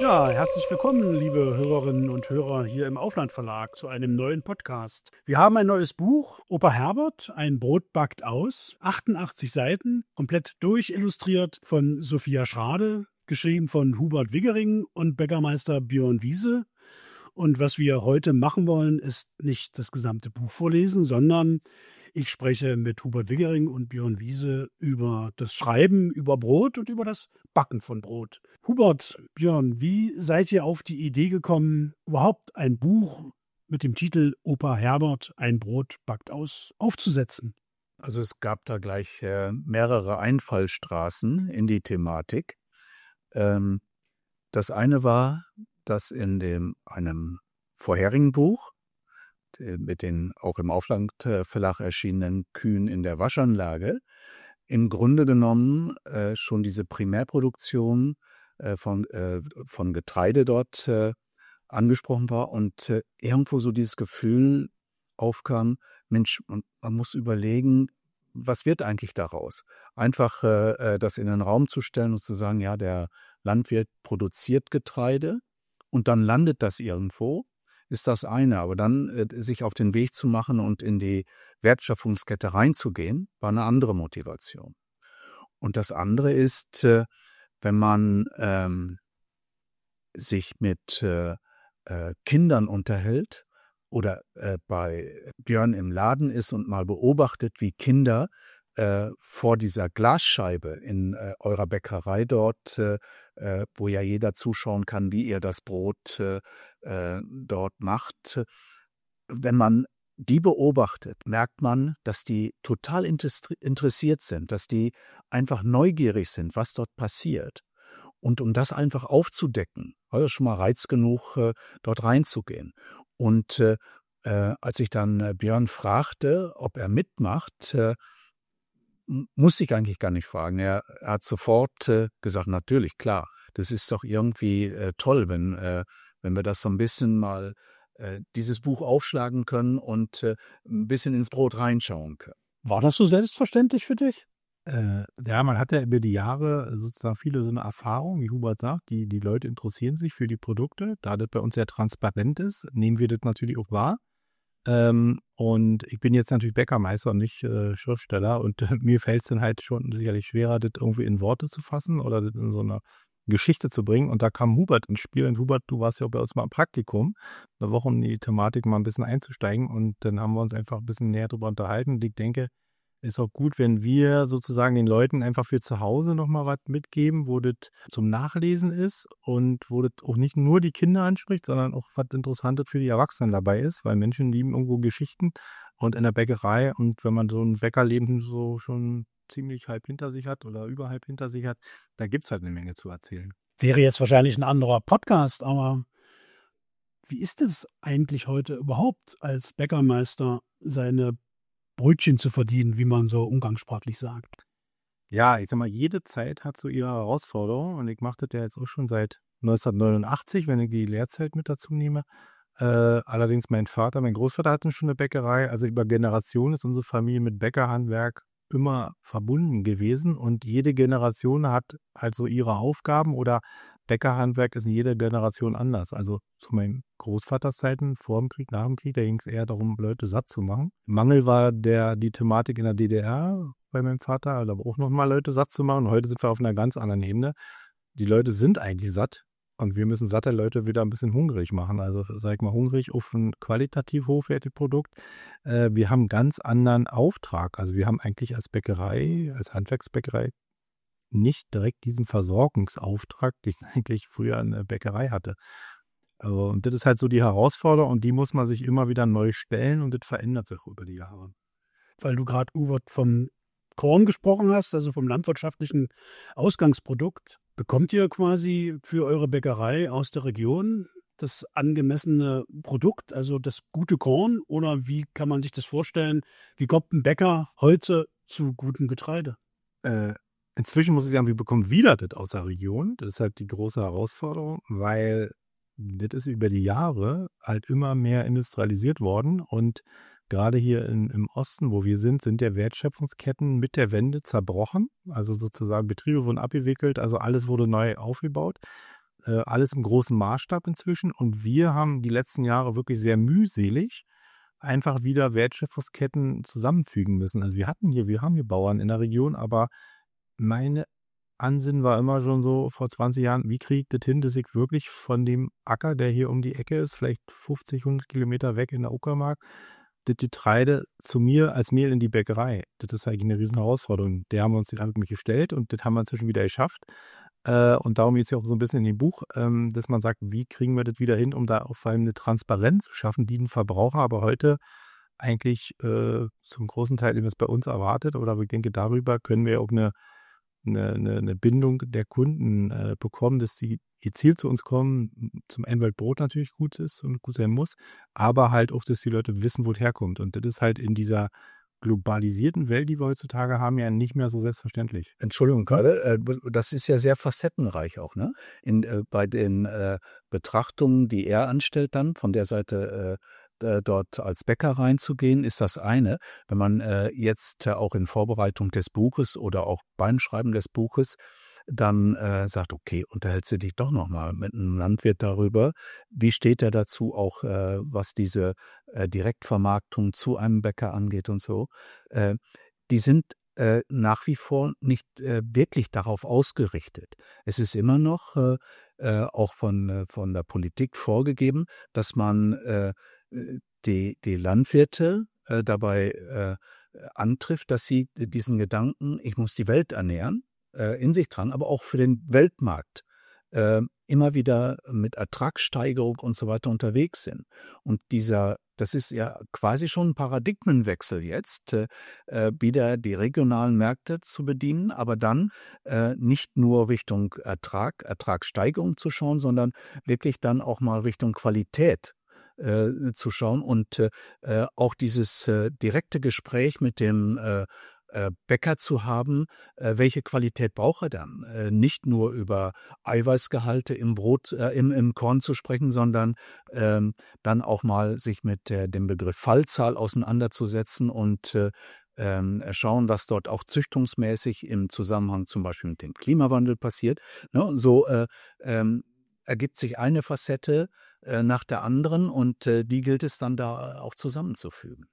Ja, herzlich willkommen, liebe Hörerinnen und Hörer hier im Aufland Verlag zu einem neuen Podcast. Wir haben ein neues Buch, Opa Herbert, ein Brot backt aus, 88 Seiten, komplett durchillustriert von Sophia Schrade, geschrieben von Hubert Wiggering und Bäckermeister Björn Wiese. Und was wir heute machen wollen, ist nicht das gesamte Buch vorlesen, sondern ich spreche mit Hubert Wiggering und Björn Wiese über das Schreiben über Brot und über das Backen von Brot. Hubert, Björn, wie seid ihr auf die Idee gekommen, überhaupt ein Buch mit dem Titel Opa Herbert, ein Brot backt aus, aufzusetzen? Also es gab da gleich mehrere Einfallstraßen in die Thematik. Das eine war, dass in einem vorherigen Buch, mit den auch im Aufland Verlag erschienenen Kühen in der Waschanlage, im Grunde genommen schon diese Primärproduktion von Getreide dort angesprochen war und irgendwo so dieses Gefühl aufkam, Mensch, man muss überlegen, was wird eigentlich daraus? Einfach das in den Raum zu stellen und zu sagen, ja, der Landwirt produziert Getreide und dann landet das irgendwo, ist das eine. Aber dann sich auf den Weg zu machen und in die Wertschöpfungskette reinzugehen, war eine andere Motivation. Und das andere ist, wenn man sich mit Kindern unterhält oder bei Björn im Laden ist und mal beobachtet, wie Kinder vor dieser Glasscheibe in eurer Bäckerei dort, wo ja jeder zuschauen kann, wie ihr das Brot dort macht. Wenn man die beobachtet, merkt man, dass die total interessiert sind, dass die einfach neugierig sind, was dort passiert. Und um das einfach aufzudecken, war das schon mal Reiz genug, dort reinzugehen. Und als ich dann Björn fragte, ob er mitmacht, musste ich eigentlich gar nicht fragen. Er hat sofort gesagt, natürlich, klar, das ist doch irgendwie toll, wenn wir das so ein bisschen mal dieses Buch aufschlagen können und ein bisschen ins Brot reinschauen können. War das so selbstverständlich für dich? Ja, man hat ja über die Jahre sozusagen viele so eine Erfahrung, wie Hubert sagt, die Leute interessieren sich für die Produkte. Da das bei uns sehr transparent ist, nehmen wir das natürlich auch wahr. Und ich bin jetzt natürlich Bäckermeister und nicht Schriftsteller und mir fällt es dann halt schon sicherlich schwerer, das irgendwie in Worte zu fassen oder das in so eine Geschichte zu bringen. Und da kam Hubert ins Spiel. Und Hubert, du warst ja auch bei uns mal im Praktikum, eine Woche, um die Thematik mal ein bisschen einzusteigen. Und dann haben wir uns einfach ein bisschen näher darüber unterhalten. Und ich denke, ist auch gut, wenn wir sozusagen den Leuten einfach für zu Hause nochmal was mitgeben, wo das zum Nachlesen ist und wo das auch nicht nur die Kinder anspricht, sondern auch was Interessantes für die Erwachsenen dabei ist, weil Menschen lieben irgendwo Geschichten und in der Bäckerei und wenn man so ein Bäckerleben so schon ziemlich halb hinter sich hat oder überhalb hinter sich hat, da gibt es halt eine Menge zu erzählen. Wäre jetzt wahrscheinlich ein anderer Podcast, aber wie ist es eigentlich heute überhaupt als Bäckermeister, seine Brötchen zu verdienen, wie man so umgangssprachlich sagt? Ja, ich sag mal, jede Zeit hat so ihre Herausforderungen und ich mache das ja jetzt auch schon seit 1989, wenn ich die Lehrzeit mit dazu nehme. Allerdings mein Großvater hatte schon eine Bäckerei, also über Generationen ist unsere Familie mit Bäckerhandwerk immer verbunden gewesen und jede Generation hat halt so ihre Aufgaben oder Bäckerhandwerk ist in jeder Generation anders. Also zu meinen Großvaterszeiten, vor dem Krieg, nach dem Krieg, da ging es eher darum, Leute satt zu machen. Mangel war die Thematik in der DDR bei meinem Vater, aber auch nochmal Leute satt zu machen. Heute sind wir auf einer ganz anderen Ebene. Die Leute sind eigentlich satt und wir müssen satte Leute wieder ein bisschen hungrig machen. Also sag ich mal, hungrig auf ein qualitativ hochwertiges Produkt. Wir haben einen ganz anderen Auftrag. Also wir haben eigentlich als Bäckerei, als Handwerksbäckerei nicht direkt diesen Versorgungsauftrag, den ich eigentlich früher in der Bäckerei hatte. Also, und das ist halt so die Herausforderung und die muss man sich immer wieder neu stellen und das verändert sich über die Jahre. Weil du gerade, Hubert, vom Korn gesprochen hast, also vom landwirtschaftlichen Ausgangsprodukt. Bekommt ihr quasi für eure Bäckerei aus der Region das angemessene Produkt, also das gute Korn? Oder wie kann man sich das vorstellen? Wie kommt ein Bäcker heute zu gutem Getreide? Inzwischen muss ich sagen, wir bekommen wieder das aus der Region. Das ist halt die große Herausforderung, weil das ist über die Jahre halt immer mehr industrialisiert worden und gerade hier im Osten, wo wir sind ja Wertschöpfungsketten mit der Wende zerbrochen. Also sozusagen Betriebe wurden abgewickelt, also alles wurde neu aufgebaut. alles im großen Maßstab inzwischen. Und wir haben die letzten Jahre wirklich sehr mühselig einfach wieder Wertschöpfungsketten zusammenfügen müssen. Also wir haben hier Bauern in der Region, aber meine Ansinnen war immer schon so vor 20 Jahren, wie kriege ich das hin, dass ich wirklich von dem Acker, der hier um die Ecke ist, vielleicht 50, 100 Kilometer weg in der Uckermark, das Getreide zu mir als Mehl in die Bäckerei. Das ist eigentlich eine riesen Herausforderung. Der haben wir uns jetzt mit gestellt und das haben wir inzwischen wieder geschafft. Und darum geht es ja auch so ein bisschen in dem Buch, dass man sagt, wie kriegen wir das wieder hin, um da auch vor allem eine Transparenz zu schaffen, die den Verbraucher aber heute eigentlich zum großen Teil etwas bei uns erwartet. Oder ich denke, darüber können wir auch eine Bindung der Kunden bekommen, dass sie gezielt zu uns kommen, zum einen, weil Brot natürlich gut ist und gut sein muss, aber halt auch, dass die Leute wissen, wo es herkommt. Und das ist halt in dieser globalisierten Welt, die wir heutzutage haben, ja nicht mehr so selbstverständlich. Entschuldigung gerade, das ist ja sehr facettenreich auch, ne? Bei den Betrachtungen, die er anstellt dann, von der Seite dort als Bäcker reinzugehen, ist das eine. Wenn man jetzt auch in Vorbereitung des Buches oder auch beim Schreiben des Buches dann sagt, okay, unterhältst du dich doch nochmal mit einem Landwirt darüber. Wie steht er dazu, auch was diese Direktvermarktung zu einem Bäcker angeht und so. Die sind nach wie vor nicht wirklich darauf ausgerichtet. Es ist immer noch auch von der Politik vorgegeben, dass man die Landwirte dabei antrifft, dass sie diesen Gedanken, ich muss die Welt ernähren, in sich tragen, aber auch für den Weltmarkt immer wieder mit Ertragssteigerung und so weiter unterwegs sind. Und das ist ja quasi schon ein Paradigmenwechsel jetzt, wieder die regionalen Märkte zu bedienen, aber dann nicht nur Richtung Ertragssteigerung zu schauen, sondern wirklich dann auch mal Richtung Qualität zu schauen und auch dieses direkte Gespräch mit dem Bäcker zu haben, welche Qualität braucht er dann? Nicht nur über Eiweißgehalte im Brot, im Korn zu sprechen, sondern dann auch mal sich mit dem Begriff Fallzahl auseinanderzusetzen und schauen, was dort auch züchtungsmäßig im Zusammenhang zum Beispiel mit dem Klimawandel passiert. Ne? So ergibt sich eine Facette nach der anderen und die gilt es dann da auch zusammenzufügen.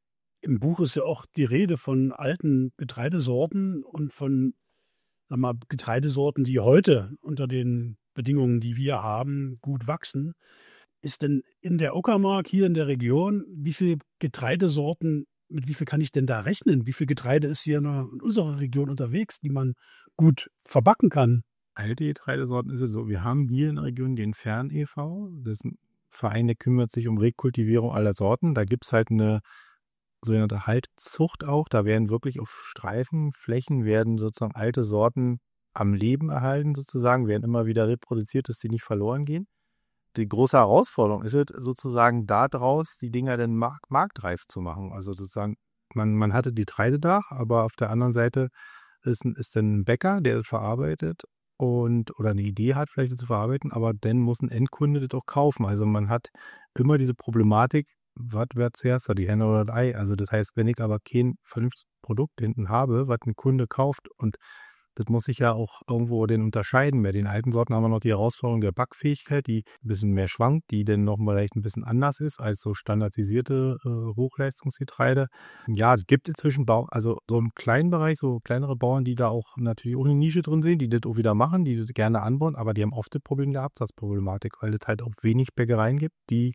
Im Buch ist ja auch die Rede von alten Getreidesorten und von, sag mal, Getreidesorten, die heute unter den Bedingungen, die wir haben, gut wachsen. Ist denn in der Uckermark hier in der Region, wie viele Getreidesorten, mit wie viel kann ich denn da rechnen? Wie viel Getreide ist hier in unserer Region unterwegs, die man gut verbacken kann? Alte Getreidesorten ist es so, wir haben hier in der Region den Fern e.V., das ist ein Verein, der kümmert sich um Rekultivierung aller Sorten. Da gibt es halt eine sogenannte Haltzucht auch. Da werden wirklich auf Streifenflächen werden sozusagen alte Sorten am Leben erhalten sozusagen, werden immer wieder reproduziert, dass sie nicht verloren gehen. Die große Herausforderung ist es sozusagen daraus, die Dinger dann marktreif zu machen. Also sozusagen, man hatte die Getreide da, aber auf der anderen Seite ist dann ein Bäcker, der das verarbeitet oder eine Idee hat, vielleicht das zu verarbeiten, aber dann muss ein Endkunde das auch kaufen. Also man hat immer diese Problematik, was wird zuerst, die Henne oder das Ei? Also das heißt, wenn ich aber kein vernünftiges Produkt hinten habe, was ein Kunde kauft, und das muss ich ja auch irgendwo den unterscheiden. Bei den alten Sorten haben wir noch die Herausforderung der Backfähigkeit, die ein bisschen mehr schwankt, die dann noch mal vielleicht ein bisschen anders ist als so standardisierte Hochleistungsgetreide. Ja, es gibt inzwischen also so im kleinen Bereich, so kleinere Bauern, die da auch natürlich auch eine Nische drin sehen, die das auch wieder machen, die das gerne anbauen, aber die haben oft das Problem der Absatzproblematik, weil es halt auch wenig Bäckereien gibt, die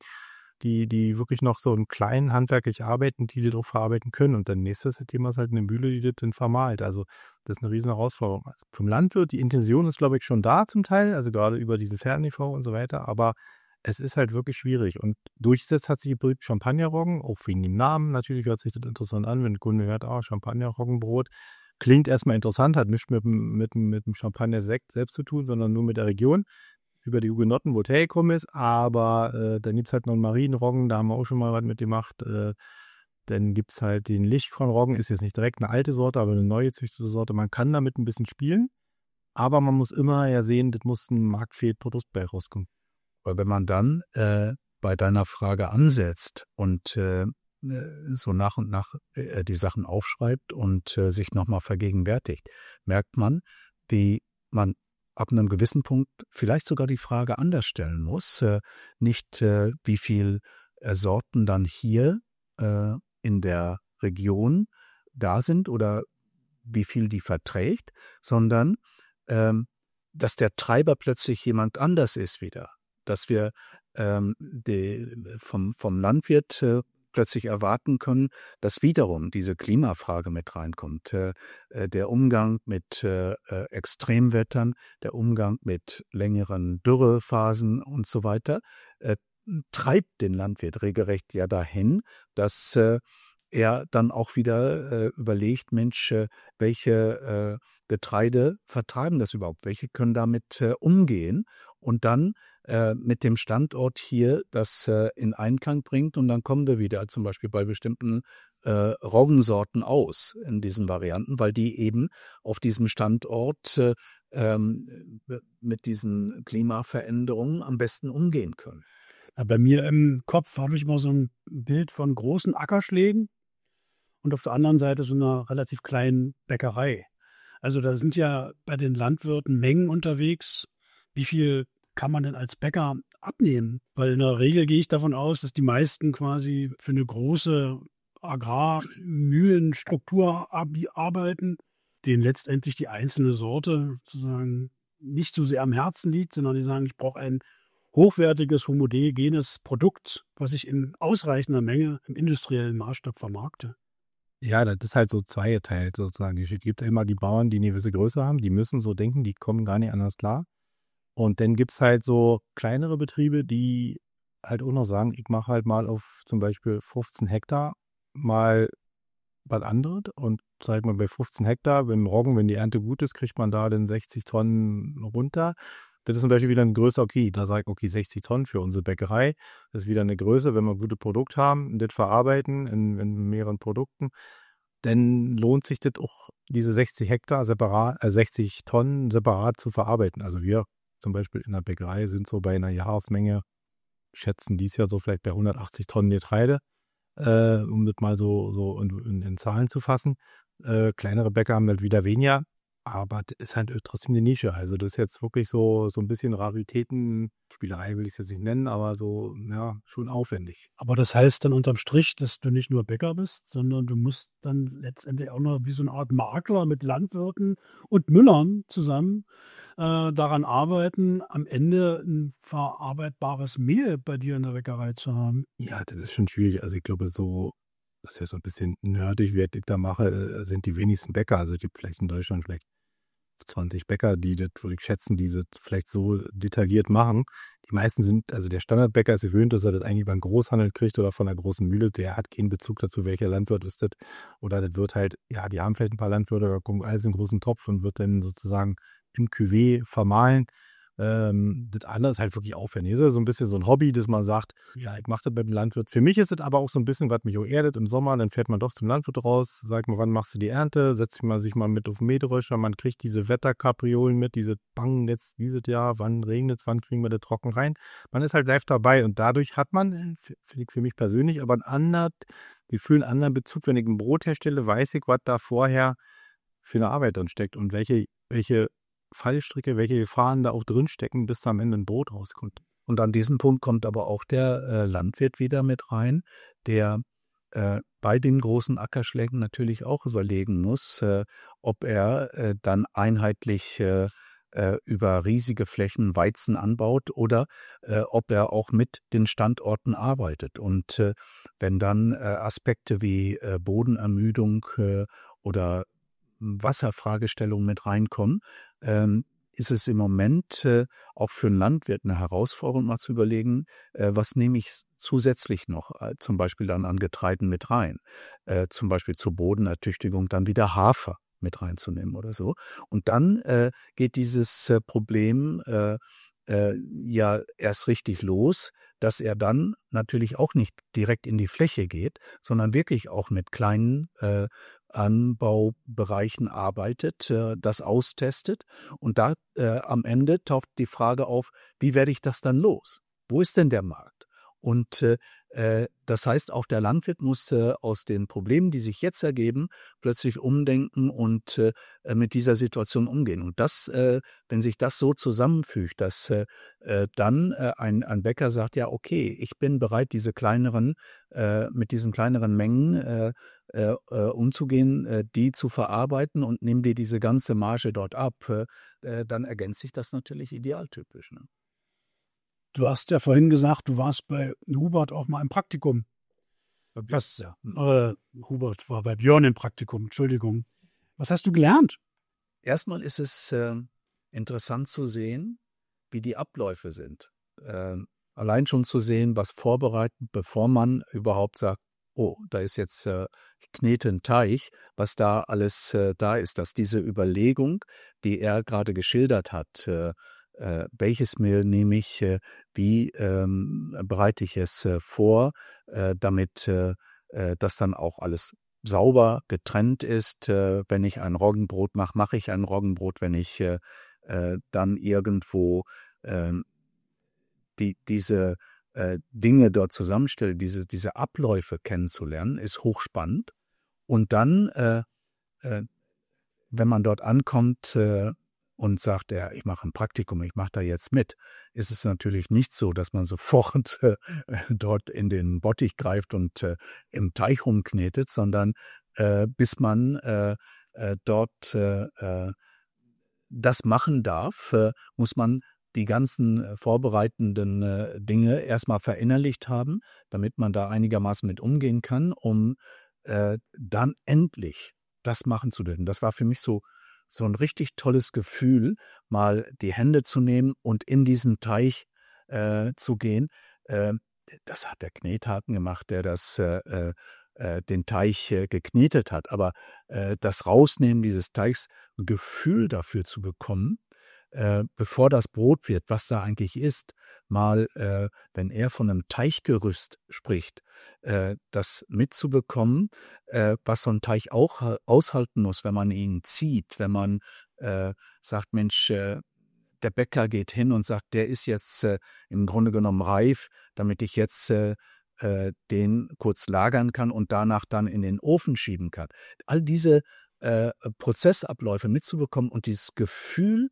wirklich noch so einen kleinen handwerklich arbeiten, die das auch verarbeiten können. Und dann nächstes Thema ist halt eine Mühle, die das dann vermahlt. Also das ist eine riesen Herausforderung. Also vom Landwirt, die Intention ist, glaube ich, schon da zum Teil, also gerade über diesen Fern-e.V. und so weiter, aber es ist halt wirklich schwierig. Und durchgesetzt hat sich die Champagnerroggen, auch wegen dem Namen. Natürlich hört sich das interessant an, wenn ein Kunde hört, Champagnerroggenbrot. Klingt erstmal interessant, hat nichts mit dem Champagner-Sekt selbst zu tun, sondern nur mit der Region, über die Hugenotten, wo es hergekommen ist, aber dann gibt es halt noch einen Marienroggen, da haben wir auch schon mal was mitgemacht. Dann gibt es halt den Lichtkornroggen, ist jetzt nicht direkt eine alte Sorte, aber eine neue gezüchtete Sorte. Man kann damit ein bisschen spielen, aber man muss immer ja sehen, das muss ein marktfähiges Produkt bei rauskommen. Weil wenn man dann bei deiner Frage ansetzt und so nach und nach die Sachen aufschreibt und sich nochmal vergegenwärtigt, merkt man, wie man ab einem gewissen Punkt vielleicht sogar die Frage anders stellen muss, nicht wie viel Sorten dann hier in der Region da sind oder wie viel die verträgt, sondern dass der Treiber plötzlich jemand anders ist wieder. Dass wir vom Landwirt plötzlich erwarten können, dass wiederum diese Klimafrage mit reinkommt. Der Umgang mit Extremwettern, der Umgang mit längeren Dürrephasen und so weiter, treibt den Landwirt regelrecht ja dahin, dass er dann auch wieder überlegt, Mensch, welche Getreide vertragen das überhaupt? Welche können damit umgehen? Und dann mit dem Standort hier das in Einklang bringt. Und dann kommen wir wieder zum Beispiel bei bestimmten Roggensorten aus in diesen Varianten, weil die eben auf diesem Standort mit diesen Klimaveränderungen am besten umgehen können. Bei mir im Kopf habe ich immer so ein Bild von großen Ackerschlägen und auf der anderen Seite so einer relativ kleinen Bäckerei. Also da sind ja bei den Landwirten Mengen unterwegs. Wie viel kann man denn als Bäcker abnehmen? Weil in der Regel gehe ich davon aus, dass die meisten quasi für eine große Agrarmühlenstruktur arbeiten, denen letztendlich die einzelne Sorte sozusagen nicht so sehr am Herzen liegt, sondern die sagen, ich brauche ein hochwertiges, homogenes Produkt, was ich in ausreichender Menge im industriellen Maßstab vermarkte. Ja, das ist halt so zweigeteilt sozusagen. Es gibt immer die Bauern, die eine gewisse Größe haben, die müssen so denken, die kommen gar nicht anders klar. Und dann gibt es halt so kleinere Betriebe, die halt auch noch sagen, ich mache halt mal auf zum Beispiel 15 Hektar mal was anderes und sag mal bei 15 Hektar, wenn Roggen, wenn die Ernte gut ist, kriegt man da dann 60 Tonnen runter. Das ist zum Beispiel wieder eine Größe, okay, da sage ich, okay, 60 Tonnen für unsere Bäckerei. Das ist wieder eine Größe, wenn wir ein gutes Produkt haben, das verarbeiten in mehreren Produkten, dann lohnt sich das auch, diese 60 Hektar separat, 60 Tonnen separat zu verarbeiten. Also wir zum Beispiel in der Bäckerei sind so bei einer Jahresmenge, schätzen dies Jahr so vielleicht bei 180 Tonnen Getreide, um das mal so in Zahlen zu fassen. Kleinere Bäcker haben halt wieder weniger, aber das ist halt trotzdem eine Nische. Also das ist jetzt wirklich so ein bisschen Raritätenspielerei, will ich es jetzt nicht nennen, aber so, ja, schon aufwendig. Aber das heißt dann unterm Strich, dass du nicht nur Bäcker bist, sondern du musst dann letztendlich auch noch wie so eine Art Makler mit Landwirten und Müllern zusammen daran arbeiten, am Ende ein verarbeitbares Mehl bei dir in der Bäckerei zu haben. Ja, das ist schon schwierig. Also ich glaube, so, das ist ja so ein bisschen nerdig, wie ich da mache, sind die wenigsten Bäcker. Also es gibt vielleicht in Deutschland vielleicht 20 Bäcker, die das, würde ich schätzen, die das vielleicht so detailliert machen. Die meisten sind, also der Standardbäcker ist gewöhnt, dass er das eigentlich beim Großhandel kriegt oder von einer großen Mühle. Der hat keinen Bezug dazu, welcher Landwirt ist das. Oder das wird halt, ja, die haben vielleicht ein paar Landwirte, da kommt alles in einen großen Topf und wird dann sozusagen im Cuvée vermahlen. Das andere ist halt wirklich aufwendig. Das ist so ein bisschen so ein Hobby, dass man sagt, ja, ich mache das beim Landwirt. Für mich ist es aber auch so ein bisschen, was mich auch erdet im Sommer. Dann fährt man doch zum Landwirt raus, sagt mal, wann machst du die Ernte, setzt sich mal mit auf den Mähdrescher, man kriegt diese Wetterkapriolen mit, diese bangen jetzt dieses Jahr, wann regnet es, wann kriegen wir das trocken rein. Man ist halt live dabei und dadurch hat man, finde ich für mich persönlich, aber einen anderen Bezug. Wenn ich ein Brot herstelle, weiß ich, was da vorher für eine Arbeit drin steckt und welche Fallstricke, welche Gefahren da auch drinstecken, bis da am Ende ein Brot rauskommt. Und an diesem Punkt kommt aber auch der Landwirt wieder mit rein, der bei den großen Ackerschlägen natürlich auch überlegen muss, ob er dann einheitlich über riesige Flächen Weizen anbaut oder ob er auch mit den Standorten arbeitet. Und wenn dann Aspekte wie Bodenermüdung oder Wasserfragestellungen mit reinkommen, ist es im Moment auch für einen Landwirt eine Herausforderung, mal zu überlegen, was nehme ich zusätzlich noch, zum Beispiel dann an Getreiden mit rein, zum Beispiel zur Bodenertüchtigung dann wieder Hafer mit reinzunehmen oder so. Und dann geht dieses Problem ja erst richtig los, dass er dann natürlich auch nicht direkt in die Fläche geht, sondern wirklich auch mit kleinen Anbaubereichen arbeitet, das austestet und da am Ende taucht die Frage auf, wie werde ich das dann los? Wo ist denn der Markt? Und das heißt, auch der Landwirt muss aus den Problemen, die sich jetzt ergeben, plötzlich umdenken und mit dieser Situation umgehen. Und das, wenn sich das so zusammenfügt, dass dann ein Bäcker sagt, ja, okay, ich bin bereit, mit diesen kleineren Mengen umzugehen, die zu verarbeiten und nehme dir diese ganze Marge dort ab, dann ergänzt sich das natürlich idealtypisch. Ne? Du hast ja vorhin gesagt, du warst bei Hubert auch mal im Praktikum. Hubert war bei Björn im Praktikum, Entschuldigung. Was hast du gelernt? Erstmal ist es interessant zu sehen, wie die Abläufe sind. Allein schon zu sehen, was vorbereiten, bevor man überhaupt sagt, oh, da ist jetzt, ich knete einen Teich, was da alles da ist. Dass diese Überlegung, die er gerade geschildert hat, welches Mehl nehme ich, wie bereite ich es vor, damit das dann auch alles sauber getrennt ist. Wenn ich ein Roggenbrot mache, mache ich ein Roggenbrot. Wenn ich dann irgendwo diese Dinge dort zusammenstelle, diese Abläufe kennenzulernen, ist hochspannend. Und dann, wenn man dort ankommt und sagt, ja, ich mache ein Praktikum, ich mache da jetzt mit, ist es natürlich nicht so, dass man sofort dort in den Bottich greift und im Teich rumknetet, sondern bis man dort das machen darf, muss man die ganzen vorbereitenden Dinge erstmal verinnerlicht haben, damit man da einigermaßen mit umgehen kann, um dann endlich das machen zu dürfen. Das war für mich so ein richtig tolles Gefühl, mal die Hände zu nehmen und in diesen Teich zu gehen. Das hat der Knethaken gemacht, der den Teich geknetet hat. Aber das Rausnehmen dieses Teichs, ein Gefühl dafür zu bekommen, bevor das Brot wird, was da eigentlich ist, mal, wenn er von einem Teichgerüst spricht, das mitzubekommen, was so ein Teich auch aushalten muss, wenn man ihn zieht, wenn man sagt, Mensch, der Bäcker geht hin und sagt, der ist jetzt im Grunde genommen reif, damit ich jetzt den kurz lagern kann und danach dann in den Ofen schieben kann. All diese Prozessabläufe mitzubekommen und dieses Gefühl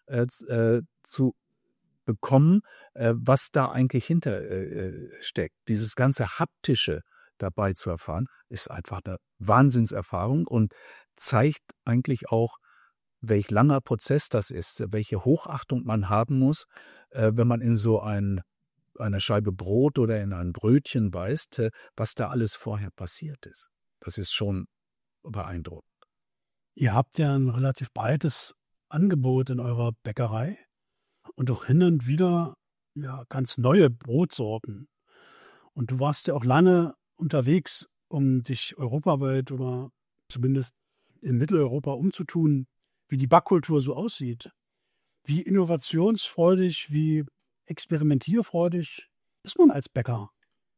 zu bekommen, was da eigentlich hinter steckt. Dieses ganze Haptische dabei zu erfahren, ist einfach eine Wahnsinnserfahrung und zeigt eigentlich auch, welch langer Prozess das ist, welche Hochachtung man haben muss, wenn man in so eine Scheibe Brot oder in ein Brötchen beißt, was da alles vorher passiert ist. Das ist schon beeindruckend. Ihr habt ja ein relativ breites Angebot in eurer Bäckerei und auch hin und wieder ja ganz neue Brotsorten. Und du warst ja auch lange unterwegs, um dich europaweit oder zumindest in Mitteleuropa umzutun, wie die Backkultur so aussieht. Wie innovationsfreudig, wie experimentierfreudig ist man als Bäcker?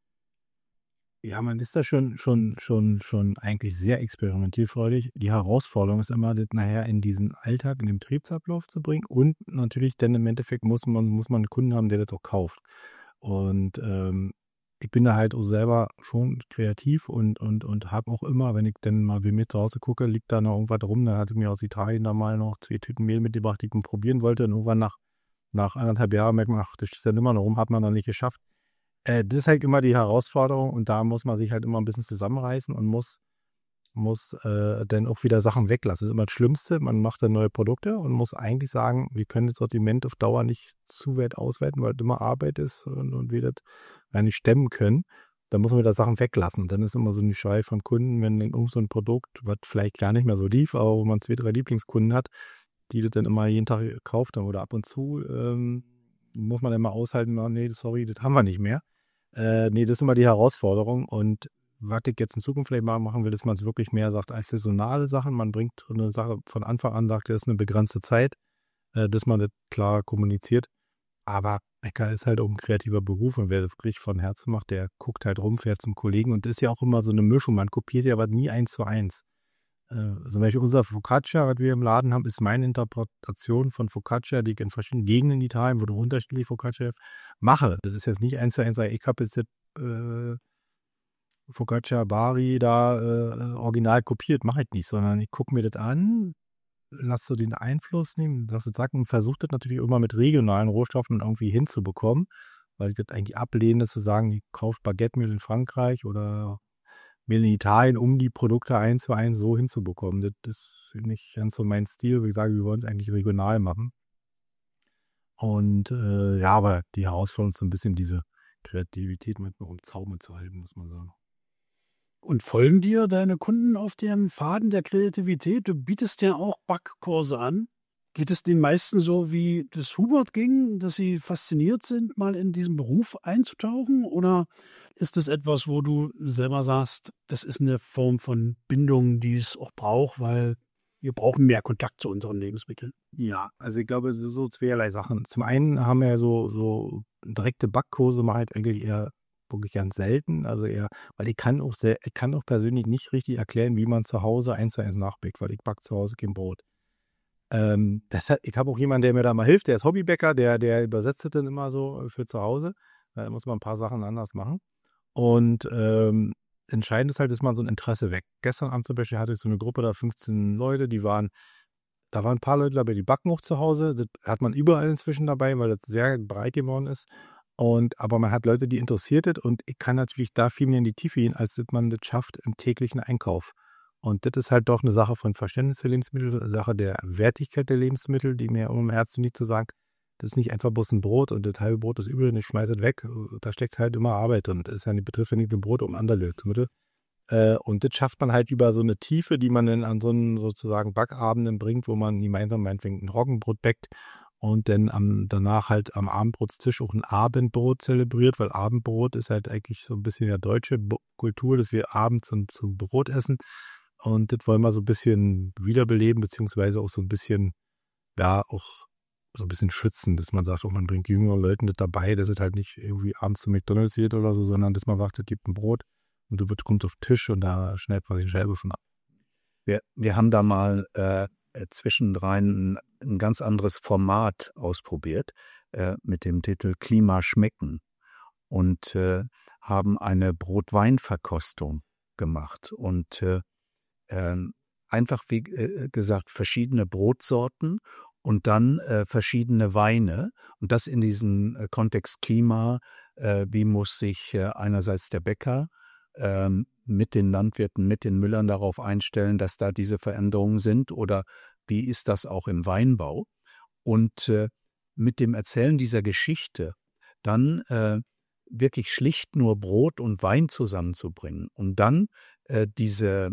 Ja, man ist da schon eigentlich sehr experimentierfreudig. Die Herausforderung ist immer, das nachher in diesen Alltag, in den Betriebsablauf zu bringen. Und natürlich dann im Endeffekt muss man einen Kunden haben, der das auch kauft. Und ich bin da halt auch selber schon kreativ und habe auch immer, wenn ich dann mal wie mit zu Hause gucke, liegt da noch irgendwas rum. Dann hatte ich mir aus Italien da mal noch 2 Tüten Mehl mitgebracht, die ich probieren wollte. Und irgendwann nach 1,5 Jahren merkt man, ach, das steht dann immer noch rum, hat man dann nicht geschafft. Das ist halt immer die Herausforderung und da muss man sich halt immer ein bisschen zusammenreißen und muss dann auch wieder Sachen weglassen. Das ist immer das Schlimmste, man macht dann neue Produkte und muss eigentlich sagen, wir können das Sortiment auf Dauer nicht zu weit ausweiten, weil es immer Arbeit ist und wir das nicht stemmen können. Dann muss man wieder Sachen weglassen. Und dann ist immer so eine Schrei von Kunden, wenn dann so ein Produkt, was vielleicht gar nicht mehr so lief, aber wo man 2, 3 Lieblingskunden hat, die das dann immer jeden Tag kauft oder ab und zu, muss man dann mal aushalten, nee, sorry, das haben wir nicht mehr. Nee, das ist immer die Herausforderung und was ich jetzt in Zukunft vielleicht mal machen will, dass man es wirklich mehr sagt als saisonale Sachen. Man bringt eine Sache von Anfang an, sagt, das ist eine begrenzte Zeit, dass man das klar kommuniziert. Aber Bäcker ist halt auch ein kreativer Beruf und wer das wirklich von Herzen macht, der guckt halt rum, fährt zum Kollegen und das ist ja auch immer so eine Mischung. Man kopiert ja aber nie 1:1. zum Beispiel unser Focaccia, was wir im Laden haben, ist meine Interpretation von Focaccia, die ich in verschiedenen Gegenden in Italien, wo du unterschiedliche Focaccia mache. Das ist jetzt nicht 1:1, ich habe jetzt Focaccia Bari da original kopiert, mache ich nicht, sondern ich gucke mir das an, lasse so den Einfluss nehmen, lasse es sacken und versuche das natürlich immer mit regionalen Rohstoffen irgendwie hinzubekommen, weil ich das eigentlich ablehne, zu sagen, ich kaufe Baguette-Mehl in Frankreich oder Mehl in Italien, um die Produkte 1:1 so hinzubekommen. Das ist nicht ganz so mein Stil, wie ich sage, wir wollen es eigentlich regional machen. Und ja, aber die Herausforderung ist so ein bisschen diese Kreativität manchmal um Zaum zu halten, muss man sagen. Und folgen dir deine Kunden auf dem Faden der Kreativität? Du bietest ja auch Backkurse an. Geht es den meisten so, wie das Hubert ging, dass sie fasziniert sind, mal in diesen Beruf einzutauchen? Oder ist das etwas, wo du selber sagst, das ist eine Form von Bindung, die es auch braucht, weil wir brauchen mehr Kontakt zu unseren Lebensmitteln? Ja, also ich glaube, so zweierlei Sachen. Zum einen haben wir ja so direkte Backkurse, mache ich eigentlich eher wirklich ganz selten. Also eher, weil ich kann auch persönlich nicht richtig erklären, wie man zu Hause 1:1 nachbackt, weil ich backe zu Hause kein Brot. Ich habe auch jemanden, der mir da mal hilft, der ist Hobbybäcker, der übersetzt das dann immer so für zu Hause. Da muss man ein paar Sachen anders machen. Und entscheidend ist halt, dass man so ein Interesse weckt. Gestern Abend zum Beispiel hatte ich so eine Gruppe, da 15 Leute, da waren ein paar Leute dabei, die backen auch zu Hause. Das hat man überall inzwischen dabei, weil das sehr breit geworden ist. Aber man hat Leute, die interessiert es, und ich kann natürlich da viel mehr in die Tiefe gehen, als dass man das schafft im täglichen Einkauf. Und das ist halt doch eine Sache von Verständnis für Lebensmittel, eine Sache der Wertigkeit der Lebensmittel, die mir um Herzen liegt, zu sagen, das ist nicht einfach bloß ein Brot und das halbe Brot ist übel und ich schmeiße es weg. Da steckt halt immer Arbeit drin. Das ist ja nicht, betrifft ja nicht nur Brot, um andere Lebensmittel. Und das schafft man halt über so eine Tiefe, die man dann an so einen sozusagen Backabenden bringt, wo man gemeinsam meinetwegen ein Roggenbrot backt und dann danach halt am Abendbrotstisch auch ein Abendbrot zelebriert, weil Abendbrot ist halt eigentlich so ein bisschen ja deutsche Kultur, dass wir abends zum Brot essen. Und das wollen wir so ein bisschen wiederbeleben, beziehungsweise auch so ein bisschen, ja, auch so ein bisschen schützen, dass man sagt, oh, man bringt jüngere Leuten das dabei, dass es halt nicht irgendwie abends zu McDonald's geht oder so, sondern dass man sagt, es gibt ein Brot und du kommt auf den Tisch und da schneidet man sich eine Scheibe von ab. Wir haben da mal zwischendrin ein ganz anderes Format ausprobiert mit dem Titel Klima schmecken und haben eine Brot-Wein-Verkostung gemacht und einfach, wie gesagt, verschiedene Brotsorten und dann verschiedene Weine. Und das in diesem Kontext Klima, wie muss sich einerseits der Bäcker mit den Landwirten, mit den Müllern darauf einstellen, dass da diese Veränderungen sind, oder wie ist das auch im Weinbau? Und mit dem Erzählen dieser Geschichte dann wirklich schlicht nur Brot und Wein zusammenzubringen und dann diese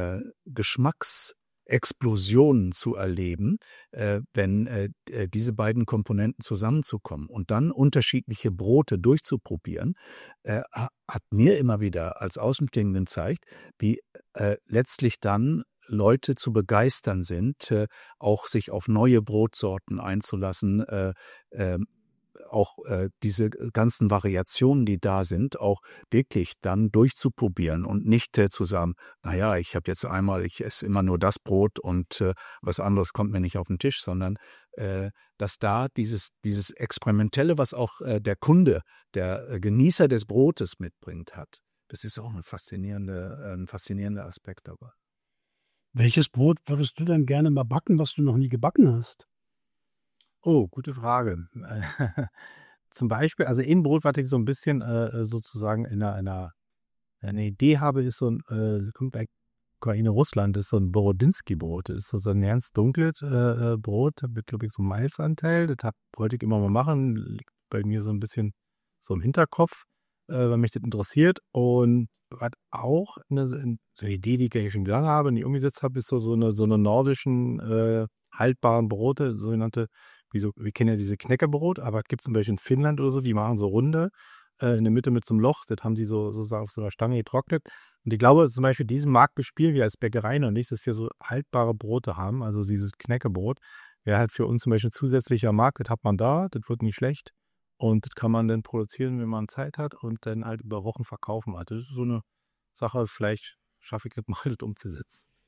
Geschmacksexplosionen zu erleben, wenn diese beiden Komponenten zusammenzukommen und dann unterschiedliche Brote durchzuprobieren, hat mir immer wieder als Außenstehenden gezeigt, wie letztlich dann Leute zu begeistern sind, auch sich auf neue Brotsorten einzulassen, auch diese ganzen Variationen, die da sind, auch wirklich dann durchzuprobieren und nicht zu sagen, naja, ich esse immer nur das Brot und was anderes kommt mir nicht auf den Tisch, sondern dass da dieses Experimentelle, was auch der Kunde, der Genießer des Brotes mitbringt, hat. Das ist auch ein faszinierender Aspekt dabei. Welches Brot würdest du denn gerne mal backen, was du noch nie gebacken hast? Oh, gute Frage. Zum Beispiel, also ein Brot, was ich so ein bisschen sozusagen in einer Idee habe, ist so ein, kommt eigentlich Ukraine, Russland, ist so ein Borodinski-Brot. Das ist so ein ganz dunkles Brot mit, glaube ich, so einem Malzanteil. Das wollte ich immer mal machen, liegt bei mir so ein bisschen so im Hinterkopf, weil mich das interessiert. Und was auch so eine Idee, die ich eigentlich schon lange habe, die umgesetzt habe, ist so eine nordischen haltbaren Brote, sogenannte, wir kennen ja diese Knäckebrot, aber es gibt zum Beispiel in Finnland oder so, die machen so runde in der Mitte mit so einem Loch, das haben die sozusagen auf so einer Stange getrocknet. Und ich glaube, zum Beispiel diesen Markt bespielen wir als Bäckerei noch nicht, dass wir so haltbare Brote haben, also dieses Knäckebrot wäre halt für uns zum Beispiel ein zusätzlicher Markt, das hat man da, das wird nicht schlecht und das kann man dann produzieren, wenn man Zeit hat und dann halt über Wochen verkaufen hat. Das ist so eine Sache, vielleicht schaffe ich es mal, das umzusetzen.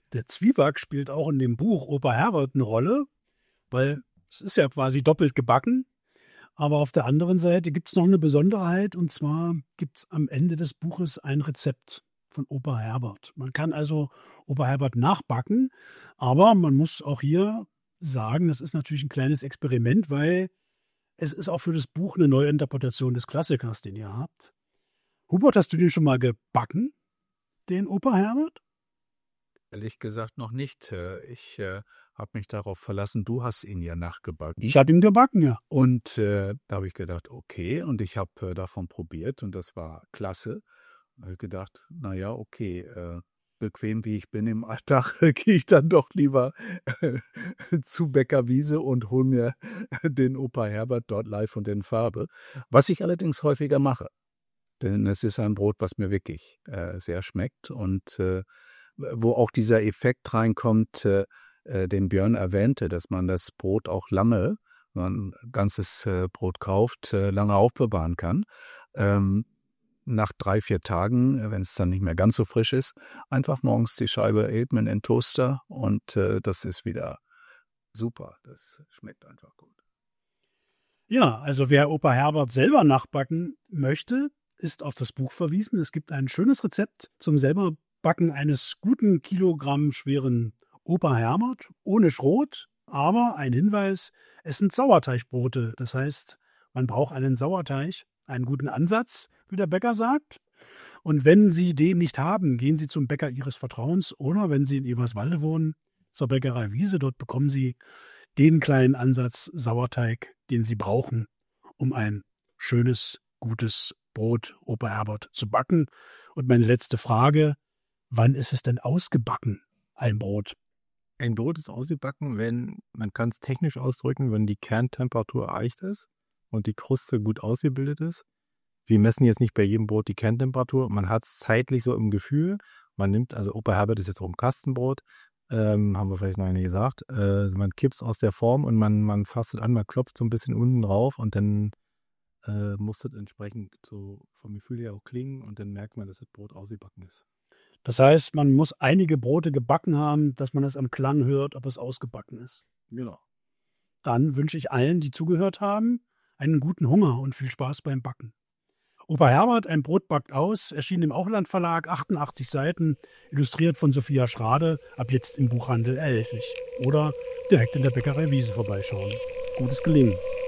Der Zwieback spielt auch in dem Buch Opa Herbert eine Rolle, weil es ist ja quasi doppelt gebacken. Aber auf der anderen Seite gibt es noch eine Besonderheit, und zwar gibt es am Ende des Buches ein Rezept von Opa Herbert. Man kann also Opa Herbert nachbacken, aber man muss auch hier sagen, das ist natürlich ein kleines Experiment, weil es ist auch für das Buch eine Neuinterpretation des Klassikers, den ihr habt. Hubert, hast du den schon mal gebacken, den Opa Herbert? Ehrlich gesagt noch nicht. Ich habe mich darauf verlassen, du hast ihn ja nachgebacken. Ich hatte ihn gebacken, ja. Und da habe ich gedacht, okay, und ich habe davon probiert und das war klasse. Da habe ich gedacht, naja, okay, bequem wie ich bin im Alltag, gehe ich dann doch lieber zu Bäcker Wiese und hole mir den Opa Herbert dort live und in Farbe. Was ich allerdings häufiger mache, denn es ist ein Brot, was mir wirklich sehr schmeckt und wo auch dieser Effekt reinkommt, den Björn erwähnte, dass man das Brot auch lange, wenn man ein ganzes Brot kauft, lange aufbewahren kann. Nach 3-4 Tagen, wenn es dann nicht mehr ganz so frisch ist, einfach morgens die Scheibe eben in den Toaster und das ist wieder super. Das schmeckt einfach gut. Ja, also wer Opa Herbert selber nachbacken möchte, ist auf das Buch verwiesen. Es gibt ein schönes Rezept zum selber Backen eines guten Kilogramm schweren Opa Herbert ohne Schrot, aber ein Hinweis, es sind Sauerteigbrote. Das heißt, man braucht einen Sauerteig, einen guten Ansatz, wie der Bäcker sagt. Und wenn Sie den nicht haben, gehen Sie zum Bäcker Ihres Vertrauens oder wenn Sie in Eberswalde wohnen, zur Bäckerei Wiese. Dort bekommen Sie den kleinen Ansatz Sauerteig, den Sie brauchen, um ein schönes, gutes Brot Opa Herbert zu backen. Und meine letzte Frage: Wann ist es denn ausgebacken, ein Brot? Ein Brot ist ausgebacken, wenn, man kann es technisch ausdrücken, wenn die Kerntemperatur erreicht ist und die Kruste gut ausgebildet ist. Wir messen jetzt nicht bei jedem Brot die Kerntemperatur. Man hat es zeitlich so im Gefühl. Man nimmt, also Opa Herbert ist jetzt auch ein Kastenbrot, haben wir vielleicht noch nicht gesagt. Man kippt es aus der Form und man fasst es an, man klopft so ein bisschen unten drauf und dann muss das entsprechend so vom Gefühl her auch klingen und dann merkt man, dass das Brot ausgebacken ist. Das heißt, man muss einige Brote gebacken haben, dass man es am Klang hört, ob es ausgebacken ist. Genau. Dann wünsche ich allen, die zugehört haben, einen guten Hunger und viel Spaß beim Backen. Opa Herbert, ein Brot backt aus, erschien im Auchland Verlag, 88 Seiten, illustriert von Sophia Schrade, ab jetzt im Buchhandel erhältlich. Oder direkt in der Bäckerei Wiese vorbeischauen. Gutes Gelingen.